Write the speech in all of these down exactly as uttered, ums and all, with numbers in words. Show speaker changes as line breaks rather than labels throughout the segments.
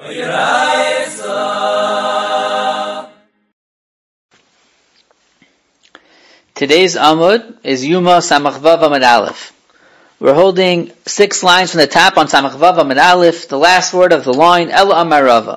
Today's Amud is Yuma Samach Vav Amud Aleph. We're holding six lines from the top on Samach Vav Amud Aleph, the last word of the line, Ela Amar Rava.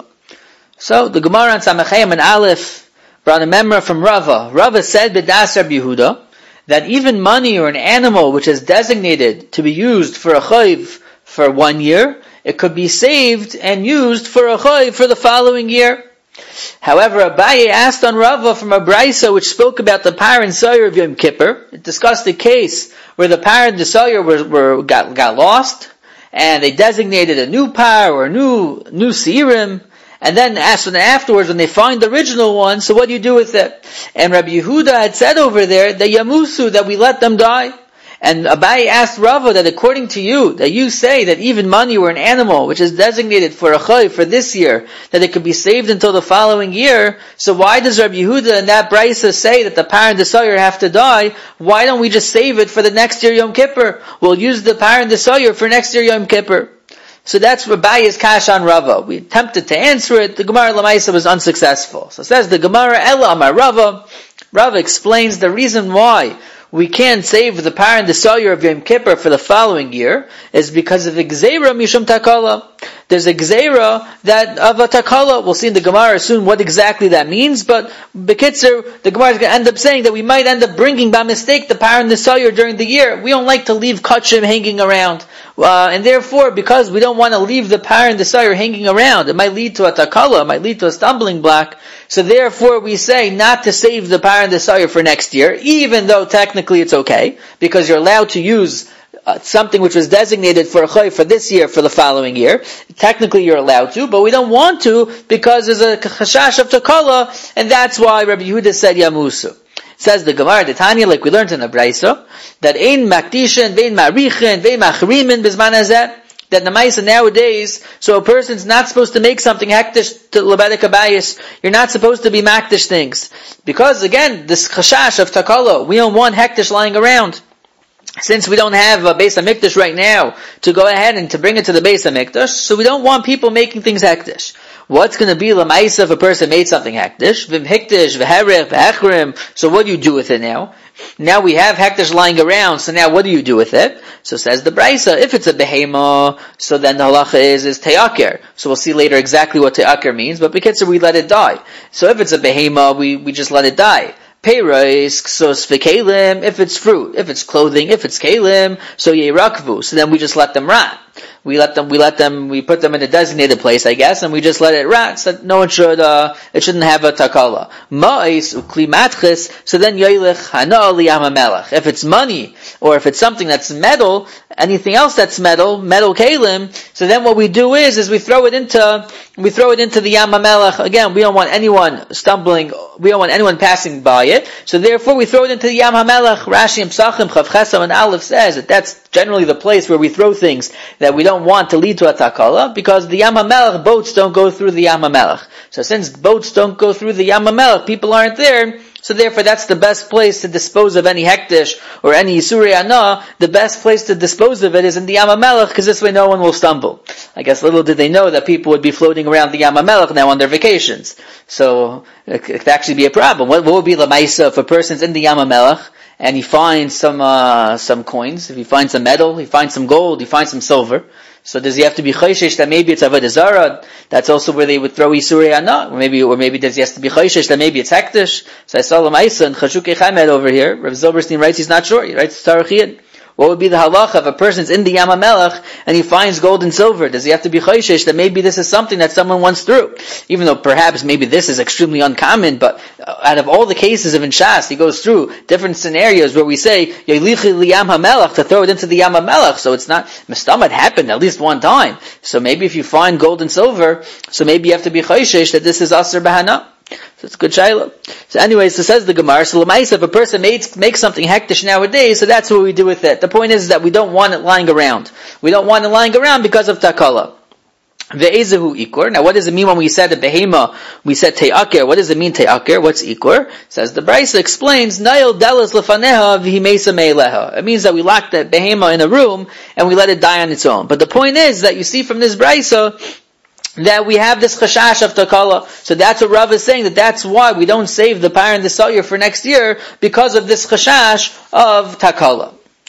So, the Gemara on Samach Amud Aleph brought a memra from Rava. Rava said, B'das Reb Yehuda, that even money or an animal which is designated to be used for a chayv for one year, it could be saved and used for a chayv for the following year. However, Abaye asked on Rava from a Braisa which spoke about the Par and Sawyer of Yom Kippur. It discussed the case where the Par and the Sawyer were, were got, got lost, and they designated a new Par or a new new Seirim, and then asked them afterwards when they find the original one, so what do you do with it? And Rabbi Yehuda had said over there that Yamusu, that we let them die. And Abaye asked Rava that according to you, that you say that even money or an animal which is designated for a chayv for this year, that it could be saved until the following year, so why does Rabbi Yehuda and that Braisa say that the Par and the Sawyer have to die? Why don't we just save it for the next year Yom Kippur? We'll use the Par and the Sawyer for next year Yom Kippur. So that's Abaye's kash on Rava. We attempted to answer it, the Gemara Lamaisa was unsuccessful. So it says the Gemara Ela Amar Rava. Rava explains the reason why we can't save the Par and the Sawyer of Yom Kippur for the following year is because of the Gzeira Mishum Takala. There's a Gzeira that of a Takala. We'll see in the Gemara soon what exactly that means, but Bekitzer, the Gemara is going to end up saying that we might end up bringing by mistake the Par and the Sawyer during the year. We don't like to leave Kachim hanging around. Uh, and therefore, because we don't want to leave the Par and the Sawyer hanging around, it might lead to a Takala, it might lead to a stumbling block. So therefore we say not to save the Par and the Sawyer for next year, even though technically it's okay, because you're allowed to use uh, something which was designated for a chayv for this year for the following year. Technically you're allowed to, but we don't want to because there's a chashash of takala, and that's why Rabbi Yehuda said Yamusu. Says the Gemara, the Tanya, like we learned in the Braisa, that ein makdishin, vein marichin, vein machrimin bizman hazeh, that in the Maisa nowadays, so a person's not supposed to make something hektish to Lebedek Abayis. You're not supposed to be makdish things. Because again, this chashash of takala, we don't want hektish lying around. Since we don't have a Beis HaMikdash right now to go ahead and to bring it to the Beis HaMikdash, so we don't want people making things hektish. What's going to be l'maisa if a person made something hektish? V'im hektish, v'herech, v'echrim. So what do you do with it now? Now we have hektish lying around, so now what do you do with it? So says the Braisa, if it's a behema, so then the halacha is, is te'aker. So we'll see later exactly what te'aker means, but because we let it die. So if it's a behema, we, we just let it die. Peiros, ksos v'kelim, if it's fruit, if it's clothing, if it's kelim, so yerakvu, so then we just let them rot. We let them, we let them, we put them in a designated place, I guess, and we just let it rot, so that no one should, uh, it shouldn't have a takala. Ma'is ukli matchis, so then yoylech hana liyam hamelech. If it's money, or if it's something that's metal, anything else that's metal, metal kelim, so then what we do is, is we throw it into, we throw it into the Yam HaMelech. Again, we don't want anyone stumbling, we don't want anyone passing by it, so therefore we throw it into the Yam HaMelech. Rashi and Psachim, Chav Chesam and Aleph says that that's generally the place where we throw things that we don't want to lead to a takala, because the Yam HaMelech, boats don't go through the Yam HaMelech. So since boats don't go through the Yam HaMelech, people aren't there, so therefore that's the best place to dispose of any hektish or any Yisurei Ana. The best place to dispose of it is in the Yam HaMelech, because this way no one will stumble. I guess little did they know that people would be floating around the Yam HaMelech now on their vacations. So it could actually be a problem. What, what would be the Maisa if a person's in the Yam HaMelech and he finds some uh, some coins? If he finds some metal, he finds some gold, he finds some silver. So does he have to be chayshish that maybe it's avodah zarah? That's also where they would throw Yisurei Ana. Or maybe, or maybe does he has to be chayshish that maybe it's hektish? So I saw Lamaisa and Chashukei Chamed over here. Rav Zilberstein writes he's not sure. He writes Tarachiyat. What would be the halacha if a person's in the Yam HaMelech and he finds gold and silver? Does he have to be chayshish that maybe this is something that someone wants through? Even though perhaps maybe this is extremely uncommon, but out of all the cases of Inshas, he goes through different scenarios where we say, Yalichi li Yam HaMelech, to throw it into the Yam HaMelech. So it's not, Mistamad happened at least one time. So maybe if you find gold and silver, so maybe you have to be chayshish that this is Asr Bahana. So it's a good shayla. So anyways, so says the Gemara, so l'maisa, if a person makes, makes something hektish nowadays, so that's what we do with it. The point is that we don't want it lying around. We don't want it lying around because of takala. Ve'ezehu ikor. Now what does it mean when we said a behema, we said te'aker? What does it mean te'aker? What's ikor? Says the Braisa explains, Nail delas lefaneha v'himesa me'eleha. It means that we lock that behema in a room and we let it die on its own. But the point is that you see from this Braisa, that we have this chashash of takala. So that's what Rav is saying, that that's why we don't save the par and the sayur for next year, because of this chashash of takala.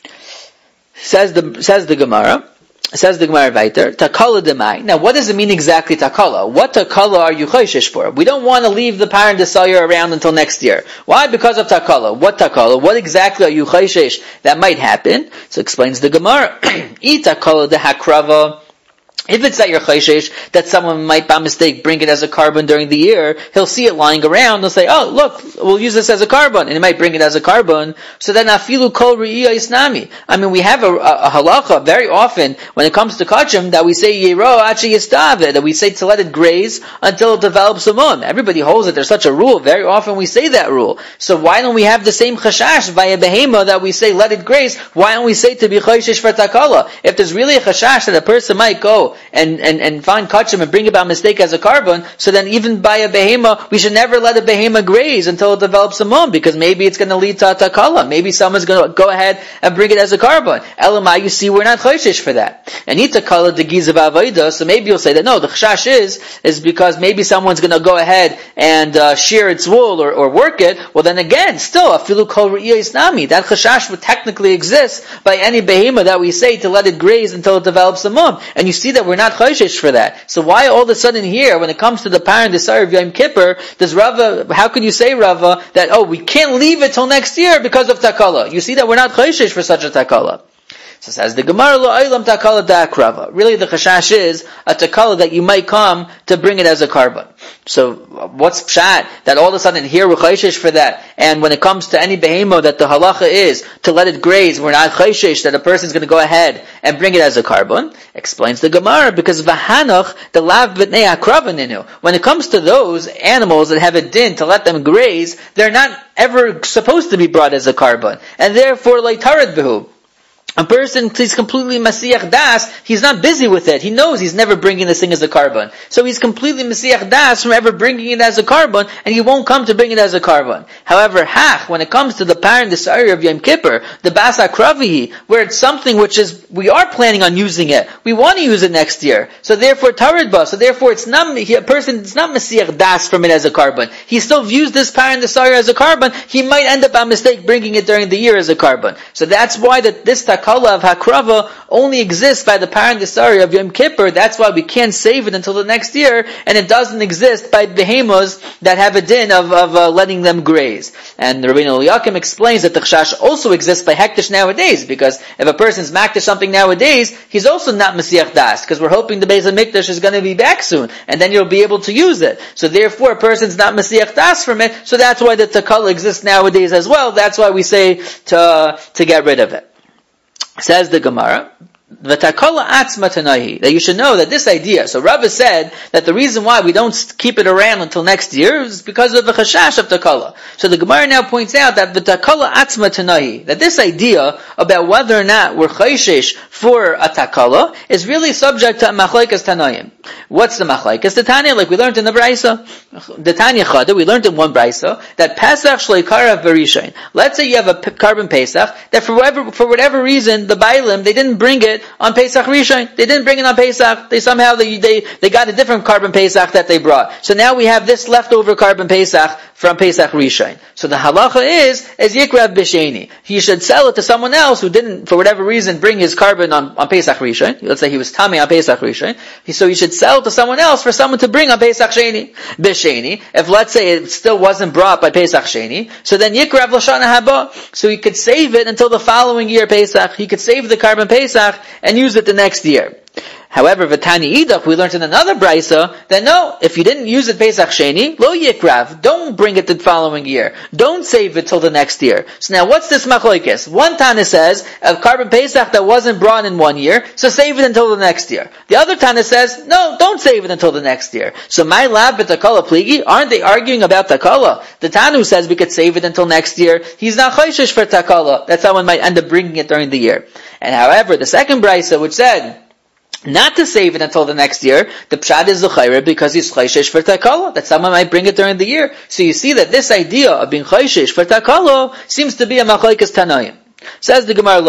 Says the, says the Gemara, says the Gemara weiter, takala demai. Now what does it mean exactly takala? What takala are you chayshish for? We don't want to leave the par and the sayur around until next year. Why? Because of takala. What takala? What exactly are you chayshish that might happen? So explains the Gemara, I takala de hakrava. If it's that you're chayshish, that someone might by mistake bring it as a carbon during the year, he'll see it lying around, he'll say, oh, look, we'll use this as a carbon, and he might bring it as a carbon, so then afilu kol re'iyah isnami. I mean, we have a, a, a halacha very often, when it comes to kachim, that we say yero achi yistave, that we say to let it graze until it develops a mun. Everybody holds that there's such a rule, very often we say that rule. So why don't we have the same chashash via behema that we say let it graze? Why don't we say to be chayshish for takala? If there's really a chashash that a person might go And, and, and find kachim and bring it by mistake as a carbon, so then even by a behema, we should never let a behema graze until it develops a mum, because maybe it's going to lead to a takala. Maybe someone's going to go ahead and bring it as a carbon. Elamai, you see, we're not chayshish for that. And it's takala de gizav avoda, so maybe you'll say that no, the chashash is, is because maybe someone's going to go ahead and uh, shear its wool or, or work it. Well then again, still, afilu kol re'iyah isnami, that chashash would technically exist by any behema that we say to let it graze until it develops a mum. And you see that we're not chayshish for that. So why all of a sudden here, when it comes to the par and the sayur of Yom Kippur, does Rava, how could you say, Rava, that, oh, we can't leave it till next year because of takala? You see that we're not chayshish for such a takala. So says the Gemara, lo aylam takala dak Rava. Really the chashash is a takala that you might come to bring it as a carbon. So what's pshat? That all of a sudden here we're chayshish for that. And when it comes to any behemo that the halacha is to let it graze, we're not chayshish that a person's going to go ahead and bring it as a carbon. Explains the Gemara, because v'hanoch the lav b'tnei akravaninu. When it comes to those animals that have a din to let them graze, they're not ever supposed to be brought as a carbon. And therefore like tarad behu. A person is completely Masiyach Das, he's not busy with it. He knows he's never bringing this thing as a carbon. So he's completely Masiyach Das from ever bringing it as a carbon, and he won't come to bring it as a carbon. However, Hach, when it comes to the par and the sayur of Yom Kippur, the Bas HaKravi, where it's something which is, we are planning on using it. We want to use it next year. So therefore, Tarid Ba, so therefore it's not, a person is not Masiyach Das from it as a carbon. He still views this par and the sayur as a carbon. He might end up by mistake bringing it during the year as a carbon. So that's why that this tak Takala of Hakrava only exists by the par and the sayur of Yom Kippur. That's why we can't save it until the next year, and it doesn't exist by behemos that have a din of, of uh, letting them graze. And the Rabbeinu Eliakim explains that the chashash also exists by hektish nowadays, because if a person's makdish something nowadays, he's also not Mesiach Das, because we're hoping the Beis HaMikdash is going to be back soon, and then you'll be able to use it. So therefore, a person's not Mesiach Das from it, so that's why the Takala exists nowadays as well. That's why we say to, uh, to get rid of it. Says the Gemara, V'takala atzma tanahi, that you should know that this idea, so Rava said that the reason why we don't keep it around until next year is because of the chashash of takala. So the Gemara now points out that v'takala atzma tanahi, that this idea about whether or not we're chayshish for a takala is really subject to machlaikas tanayim. What's the machlaikas? The Tanya, like we learned in the Braisa, the Tanya Chada, we learned in one Braisa, that Pesach shleikara v'rishain. Let's say you have a p- carbon Pesach, that for whatever, for whatever reason, the Bailim, they didn't bring it on Pesach Rishon. They didn't bring it on Pesach. They somehow, they, they, they got a different carbon Pesach that they brought. So now we have this leftover carbon Pesach from Pesach Rishon. So the halacha is, is Yikrav B'Sheni. He should sell it to someone else who didn't, for whatever reason, bring his carbon on, on Pesach Rishon. Let's say he was Tamei on Pesach Rishon. So he should sell it to someone else for someone to bring on Pesach Sheni. B'Sheni. If let's say it still wasn't brought by Pesach Sheni, so then Yikrav L'Shana Haba. So he could save it until the following year Pesach. He could save the carbon Pesach and use it the next year. However, V'tani Idach, we learned in another Braisa, that no, if you didn't use it Pesach Sheni, lo yikrav, don't bring it the following year. Don't save it till the next year. So now, what's this machlokes? One Tana says, a carbon Pesach that wasn't brought in one year, so save it until the next year. The other Tana says, no, don't save it until the next year. So my lab b'takala pligi, aren't they arguing about takala? The Tanu says we could save it until next year. He's not chayshish for takala, that someone might end up bringing it during the year. And however, the second Braisa, which said, not to save it until the next year, the pshad is l'chayre because he's chayshish for takala, that someone might bring it during the year. So you see that this idea of being chayshish for takala seems to be a machlokes tanayim. Says the Gemara, no.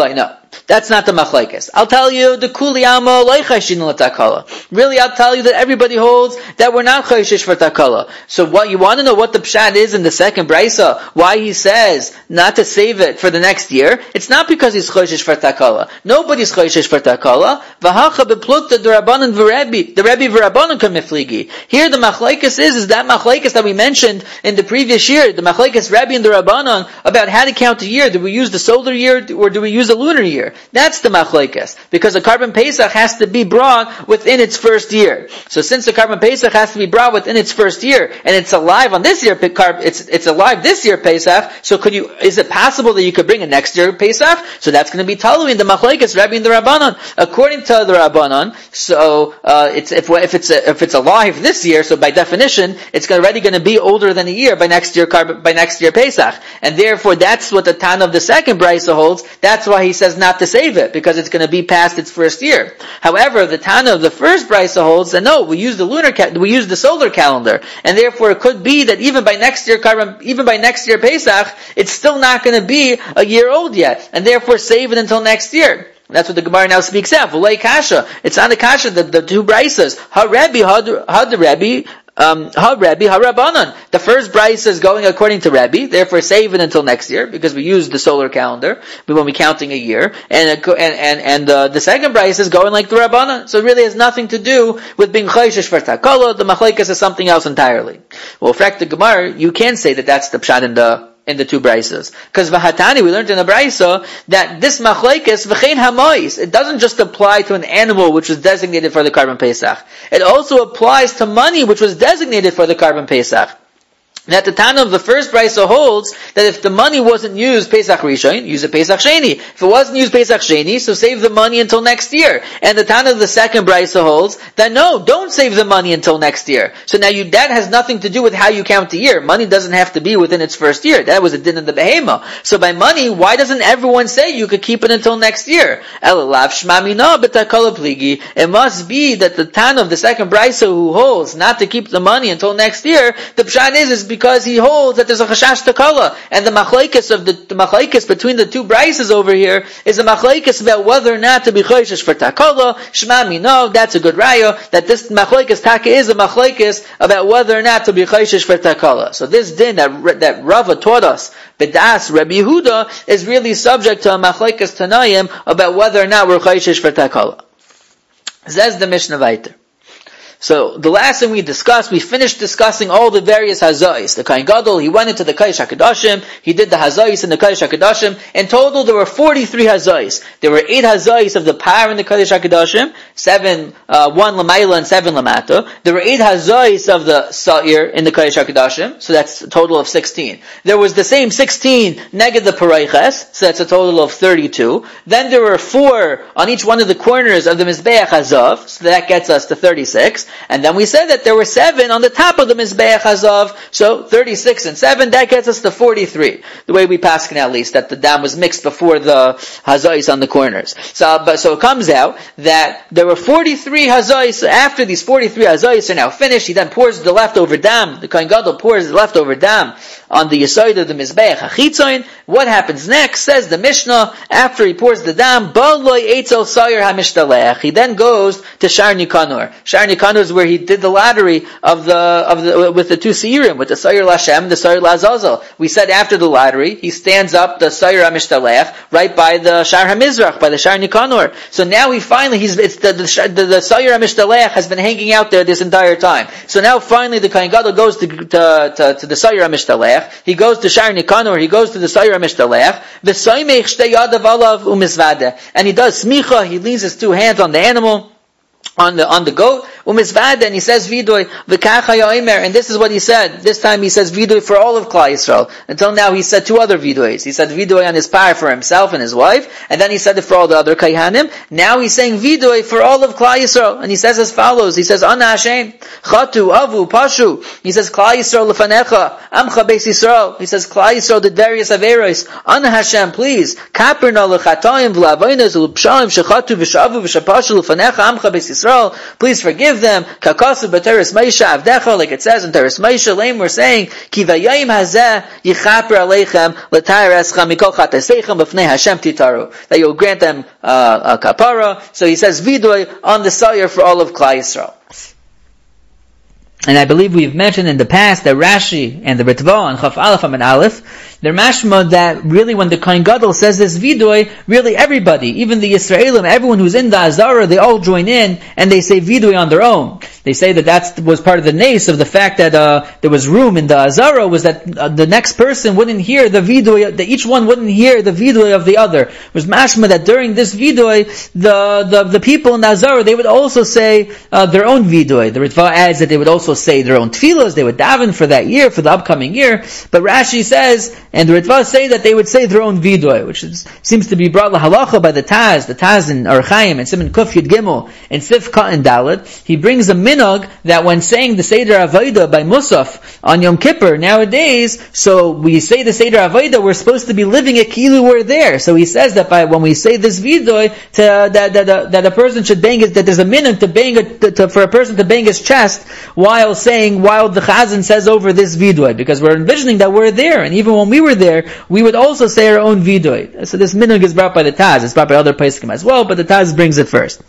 That's not the machlekes. I'll tell you, the kuli amo loy chayshin l'takala. Really, I'll tell you that everybody holds that we're not chayshish for takala. So what, you want to know what the pshat is in the second brisa, why he says not to save it for the next year? It's not because he's chayshish for takala. Nobody's chayshish for takala. V'hacha beplukta d'Rabbanan v'Rebbe. The Rebbe v'Rabbanan come mifligi. Here the machlekes is, is that machlekes that we mentioned in the previous year, the machlekes Rebbe and the Rabbanan, about how to count a year. Do we use the solar year or do we use the lunar year? That's the machlekes. Because the Karban Pesach has to be brought within its first year. So since the Karban Pesach has to be brought within its first year, and it's alive on this year, it's, it's alive this year Pesach, so could you, is it possible that you could bring a next year Pesach? So that's going to be Talui in the machlekes Rebbe and the Rabbanan. According to the Rabbanan, so, uh, it's, if, if it's, a, if it's alive this year, so by definition, it's already going to be older than a year by next year, by next year Pesach. And therefore, that's what the Tan of the second Brisa holds. That's why he says not to save it, because it's going to be past its first year. However, the Tan of the first Brisa holds that no, we use the lunar, ca- we use the solar calendar. And therefore, it could be that even by next year, even by next year Pesach, it's still not going to be a year old yet. And therefore, save it until next year. That's what the Gemara now speaks out. V'lei kasha. It's on the kasha, the, the two Brisas. Ha Rebbe, ha the Rebbe, um, ha Rebbe, ha Rabbanan. The first Brisa is going according to Rebbe, therefore save it until next year, because we use the solar calendar when we're counting a year. And, and, and, and uh, the second Brisa is going like the Rabbanan. So it really has nothing to do with being chayshish for takala. The machlekes is something else entirely. Well, fact the Gemara, you can say that that's the pshat in the in the two Brisas. Because Vahatani, we learned in the Brisa that this machlekes, v'chein hamois, it doesn't just apply to an animal which was designated for the Karban Pesach. It also applies to money which was designated for the Karban Pesach. That the Tana of the first Brisa holds that if the money wasn't used Pesach Rishon, use it Pesach Sheni. If it wasn't used Pesach Sheni, so save the money until next year. And the Tana of the second Brisa holds that no, don't save the money until next year. So now you, that has nothing to do with how you count the year. Money doesn't have to be within its first year. That was a din in the Behema. So by money, why doesn't everyone say you could keep it until next year? It must be that the Tana of the second Brisa who holds not to keep the money until next year, the pshat is, is because because he holds that there's a chashash takala, and the machlekes of the, the machlekes between the two brises over here is a machlekes about whether or not to be chayshish for takala. Shema minov, that's a good raya that this machlekes taka is a machlekes about whether or not to be chayshish for takala. So this din that that Rava taught us, B'das Rabbi Yehuda, is really subject to a machlekes tanayim about whether or not we're chayshish for takala. Says the Mishnah Vayter. So, the last thing we discussed, we finished discussing all the various hazayis. The Kohen Gadol, he went into the Kodesh HaKadoshim, he did the hazayis in the Kodesh HaKadoshim. In total, there were forty-three hazayis. There were eight hazayis of the par in the Kodesh HaKadoshim, seven, uh, one Lamayla and seven Lamata. There were eight hazayis of the Sa'ir in the Kodesh HaKadoshim, so that's a total of sixteen. There was the same sixteen neged the Parayches, so that's a total of thirty-two. Then there were four on each one of the corners of the Mizbeach Hazav, so that gets us to thirty-six. And then we said that there were seven on the top of the Mizbeach Hazav, so thirty-six and seven, that gets us to forty-three. The way we pass at least, that the dam was mixed before the Hazais on the corners. So, but, so it comes out that there were forty-three Hazais. After these forty-three Hazais are now finished, he then pours the leftover dam, the Kohen Gadol pours the leftover dam on the Yesod of the Mizbeach HaChitzoin. What happens next? Says the Mishnah, after he pours the dam, Baloi Eitzel Sayir HaMishtalech. He then goes to Shar Nikanor. Shar Nikanor is where he did the lottery of the, of the, with the two Seirim, with the Sayir Lashem and the Sayir Lazazel. We said after the lottery, he stands up the Sayir HaMishtalech right by the Shar HaMizrach, by the Shar Nikanor. So now he finally, he's, it's the, the, the, the Sayir HaMishtalech has been hanging out there this entire time. So now finally the Kohen Gadol goes to, to, to, to the Sayir HaMishtalech. He goes to Shar Nikanor, he goes to the Sayir HaMishtalech, V'soymech shtei yadav alav u'mizvadeh. And he does smicha, he leans his two hands on the animal, on the, on the goat, u'mizvadeh, and he says vidoy, v'kacha ya'omer, and this is what he said. This time he says vidoy for all of Klal Yisrael. Until now he said two other vidoys. He said vidoy on his par for himself and his wife, and then he said it for all the other kayhanim. Now he's saying vidoy for all of Klal Yisrael, and he says as follows, he says, Ana Hashem, chatu, avu, pashu, he says, Klal Yisrael lefanecha, amcha beis Yisrael, he says, Klal Yisrael did various averos, Ana Hashem, please, kaperna lechatayim v'lavoynes u'l'pshalim shechatu v'shavu v'shapashu lefanecha, amcha beis Yisrael, Yisrael, please forgive them. Kakasu b'teres Moshe avdecha, like it says in Teres Moshe, Leim we're saying, Ki vayayim hazeh yichaper aleichem l'tayr eschem mikol chateseichem b'fnei Hashem titaru. That you'll grant them uh, a kapara. So he says vidoy on the Sayar for all of Klal Yisrael. And I believe we've mentioned in the past that Rashi and the Ritva and Chaf Aleph and Aleph, they're mashma that really when the Kohen Gadol says this vidoy, really everybody, even the Yisraelim, everyone who's in the Azara, they all join in and they say vidoy on their own. They say that that was part of the nace of the fact that uh, there was room in the Azara, was that uh, the next person wouldn't hear the vidoy, that each one wouldn't hear the vidoy of the other. It was mashma that during this vidoy, the, the, the people in the Azara, they would also say uh, their own vidoy. The Ritva adds that they would also say their own tefillos, they would daven for that year, for the upcoming year. But Rashi says, and the Ritva say that they would say their own vidoy, which is, seems to be brought lahalacha by the Taz, the Taz in Or Chaim, and Siman Kuf Yud Gimel, and Sif Ka and Dalet. He brings a minog that when saying the Seder Avodah by Musaf on Yom Kippur nowadays, so we say the Seder Avodah, we're supposed to be living it kilu we're there. So he says that by when we say this vidoy, to, that, that, that, that a person should bang his, that there's a minog to bang a, to, to, for a person to bang his chest while saying, while the Chazan says over this vidoy, because we're envisioning that we're there, and even when we were there, we would also say our own vidoy. So this minhag is brought by the Taz, it's brought by other Pesachim as well, but the Taz brings it first.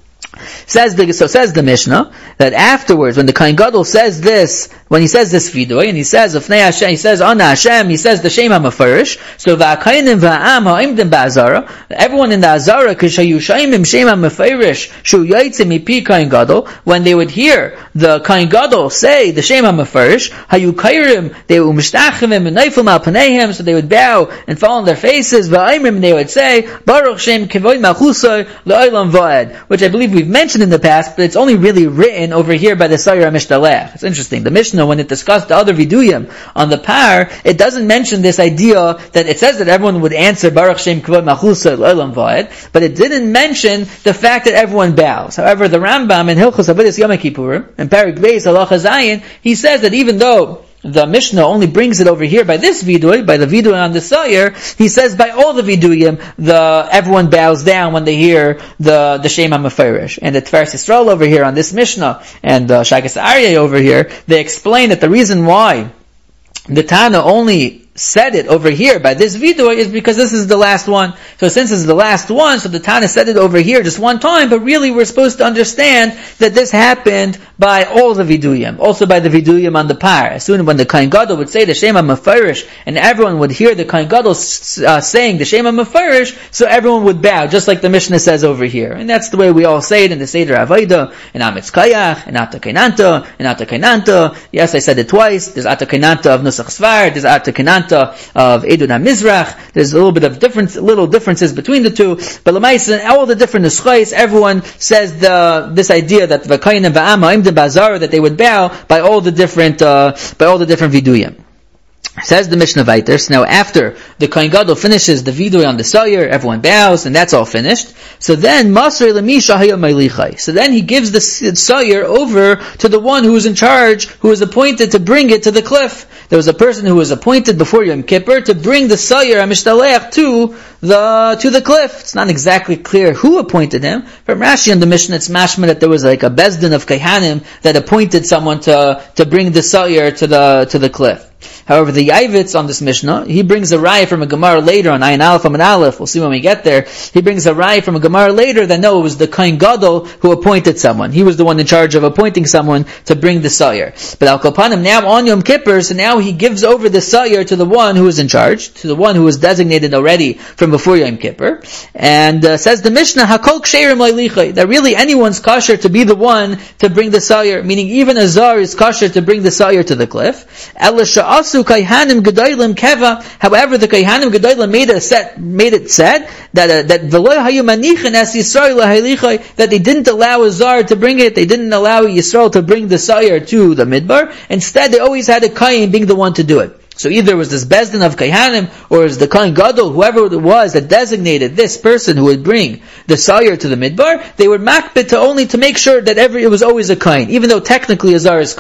Says the, so says the Mishnah, that afterwards, when the Kohen Gadol says this, when he says this vidoy, and he says, Afnei Hashem, he says, Ana Hashem, he says the Shem HaMefarish, so va'akainim va'am ha'imdim ba'azara, everyone in the Azara, kishayu shaimim Shem HaMefarish, shu yaitzim mipi Kohen Gadol, when they would hear the Kohen Gadol say the Shem HaMefarish, hayu kairim, they would umishtachimim and neifim al paneihem, so they would bow and fall on their faces, va'aimim, they would say, Baruch Shem Kevod Malchusay La'olam Va'ed, which I believe we've mentioned in the past, but it's only really written over here by the Sayar HaMishtalech. It's interesting. The Mishnah, when it discussed the other viduyim on the par, it doesn't mention this idea that it says that everyone would answer Baruch Shem Kavod Malchusay L'Olam Va'ed, but it didn't mention the fact that everyone bows. However, the Rambam in Hilchos Avodas Yom Kippur, in Parak Beis Halacha Zayin, he says that even though the Mishnah only brings it over here by this vidoy, by the vidoy on the Sayar, he says by all the viduyim, the, everyone bows down when they hear the, the Shem HaMefarish. And the Tveres Yisrael over here on this Mishnah, and the Shagas Aryeh over here, they explain that the reason why the Tana only said it over here by this vidoy is because this is the last one. So since this is the last one, so the Tana said it over here just one time, but really we're supposed to understand that this happened by all the viduyim, also by the viduyim on the par. As soon as when the Kohen Gadol would say the Shem HaMefarish, and everyone would hear the Kohen Gadol uh, saying the Shem HaMefarish, so everyone would bow, just like the Mishnah says over here. And that's the way we all say it in the Seder Avodah, in Amitz Kayach, in Ata Kainanta, in Ata Kainanta. Yes, I said it twice. There's Ata Kainanta of Nusach Svar, there's Ata Kainanta of Edun HaMizrach. There's a little bit of difference, little differences between the two. But L'maisa, all the different nuschais, everyone says the, this idea that v'kainim v'am ha'imdim ba'azara, that they would bow by all the different, uh, by all the different viduyim. Says the Mishnah Vayter. Now after the Kohen Gadol finishes the vidoy on the Sayar, everyone bows, and that's all finished. So then, Masrei L'misha Hayom Meilichai. So then he gives the Sayar over to the one who is in charge, who is appointed to bring it to the cliff. There was a person who was appointed before Yom Kippur to bring the Sayar HaMishtalech to the, to the cliff. It's not exactly clear who appointed him. From Rashi and the Mishnah, it's mashma that there was like a bezdin of Kehanim that appointed someone to, to bring the Sayar to the, to the cliff. However, the Yavitz on this Mishnah, he brings a raya from a Gemara later on Ayin Aleph and Aleph. We'll see when we get there. He brings a raya from a Gemara later that no, it was the Kohen Gadol who appointed someone. He was the one in charge of appointing someone to bring the Sayar. But Al Kopanim, now on Yom Kippur, so now he gives over the Sayar to the one who is in charge, to the one who was designated already from before Yom Kippur. And uh, says the Mishnah, Hakol Ksherim Leilichai, that really anyone's kosher to be the one to bring the Sayar, meaning even a Zar is kosher to bring the Sayar to the cliff. Asu Kayhanim Gedolim Keva. However, the Kayhanim Gedolim made it set, made it said that uh, that V'lo Hayu Manichin Es Yisrael LaHalichai, that they didn't allow a Zar to bring it. They didn't allow Yisrael to bring the Sayar to the Midbar. Instead, they always had a Kayin being the one to do it. So either it was this Bezdin of Kayhanim, or it was the Kohen Gadol, whoever it was that designated this person who would bring the Sayar to the Midbar, they would makbid to only to make sure that every, it was always a Kayin, even though technically a Zar is kosher.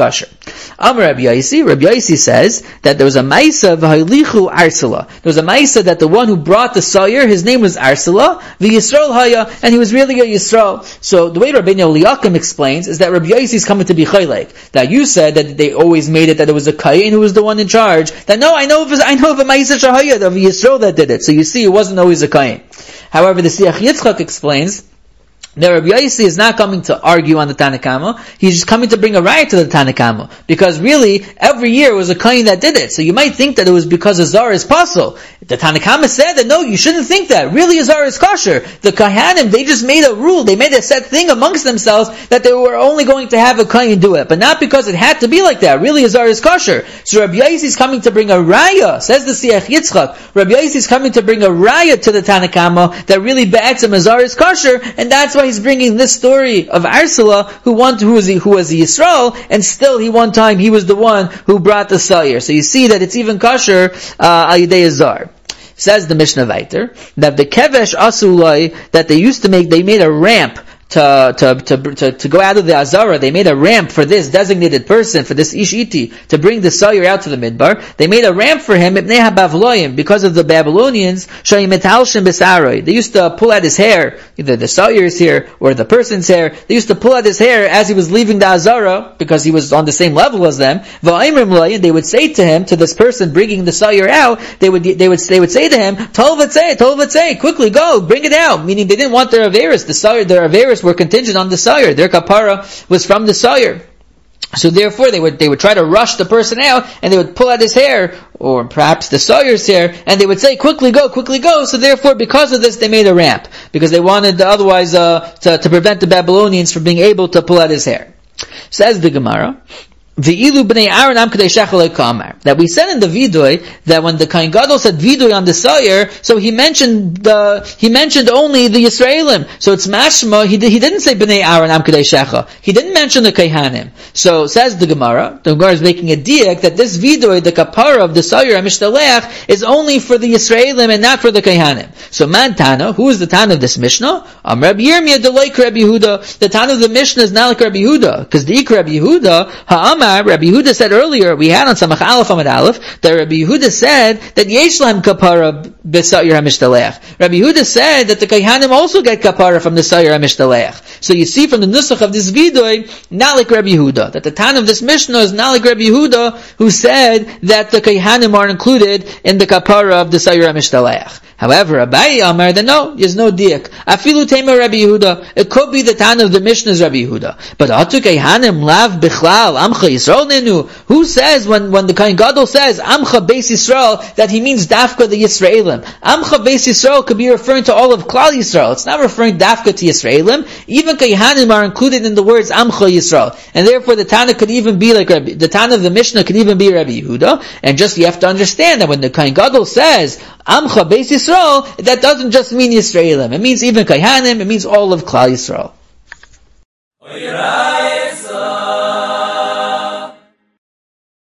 Amar Rabbi Yosi, Rabbi Yosi says that there was a Maisa v'haylichu Arsala. There was a Maisa that the one who brought the Sayir, his name was Arsala, v'Yisrael Haya, and he was really a Yisrael. So the way Rabbeinu Eliakim explains is that Rabbi Yosi is coming to be Chaylek. That you said that they always made it that it was a Kayin who was the one in charge. That no, I know of, I know of a Maisa Shahaya, of a Yisrael that did it. So you see, it wasn't always a Kayin. However, the Siach Yitzchak explains that Rabbi Yosi is not coming to argue on the Tanakama, he's just coming to bring a riot to the Tanakama. Because really, every year was a Kain that did it. So you might think that it was because a Zar is possible. The Tanakama said that no, you shouldn't think that. Really a Zar is kosher. The Kahanim, they just made a rule, they made a set thing amongst themselves that they were only going to have a Kain do it. But not because it had to be like that. Really a Zar is kosher. So Rabbi Yosi is coming to bring a raya, says the Siach Yitzchak. Rabbi Yosi is coming to bring a raya to the Tanakama that really be'etzem a Zar is kosher, and that's why he's bringing this story of Arsala, who want, who was who was the Yisrael, and still he one time he was the one who brought the Sayir. So you see that it's even kosher al yidei Zar. Says the Mishnah Vayter that the kevesh asulai that they used to make, they made a ramp To, to, to, to, to go out of the Azara. They made a ramp for this designated person, for this Ish Iti, to bring the Sayir out to the Midbar. They made a ramp for him, Ibnei HaBavloim, because of the Babylonians, Shayim Metalshim Besaroi. They used to pull out his hair, either the Sayir's hair, or the person's hair. They used to pull out his hair as he was leaving the Azara, because he was on the same level as them. V'aimrim Loyin, they would say to him, to this person bringing the Sayir out, they would, they would, they would say to him, Tol V'tzei, Tol V'tzei, quickly go, bring it out. Meaning they didn't want their Averis, the Sayir, their Averis were contingent on the Sayir. Their kapara was from the Sayir. So therefore they would, they would try to rush the person out, and they would pull out his hair, or perhaps the Sayir's hair, and they would say, quickly go, quickly go. So therefore, because of this, they made a ramp. Because they wanted otherwise, uh, to, to prevent the Babylonians from being able to pull out his hair. Says the Gemara, V'ilu b'nei Aaron am kadei shechalei k'amar. That we said in the Vidoy that when the Kohen Gadol said Vidoy on the Sayir, so he mentioned the he mentioned only the Yisraelim. So it's mashma. He he didn't say b'nei Aaron am kadei shecha. He didn't mention the Kohanim. So says the Gemara. The Gemara is making a diak that this Vidoy, the kapara of the Sayir Amishtalech, is only for the Yisraelim and not for the Kohanim. So man Tana, who is the Tana of this Mishnah? Am Rabbi Yirmiyah deloik Rabbi Yehuda. The Tana of the Mishnah is not like Rabbi Yehuda, because the Ik Rabbi Yehuda ha'amar. Rabbi Yehuda said earlier, we had on Samach Aleph Amud Aleph, that Rabbi Yehuda said that Yesh Lahem Kapara B'Sayir HaMishtalech. Rabbi Yehuda said that the Kohanim also get Kapara from the Sayir HaMishtalech. So you see from the Nusach of this Vidoy, not like Rabbi Yehuda, that the Tan of this Mishnah is not like Rabbi Yehuda, who said that the Kohanim are included in the Kapara of the Sayir HaMishtalech. However, Abaye Amar, that no, there's no diak. Afilu Tema Rabbi Yehuda. It could be the Tan of the Mishnah's Rabbi Yehuda. But Atu Kohanim Lav Bichlal Amcha Yisrael Nenu. Who says when, when the Kohen Gadol says Amcha Beis Yisrael, that he means Dafka the Yisraelim? Amcha Beis Yisrael could be referring to all of Klal Yisrael. It's not referring Dafka to Yisraelim. Even Kohanim are included in the words Amcha Yisrael. And therefore the Tana could even be like Rabbi, the Tana of the Mishnah could even be Rabbi Yehuda. And just you have to understand that when the Kohen Gadol says Amcha Beis Yisrael, that doesn't just mean Yisraelim. It means even Kohanim, it means all of Klal Yisrael.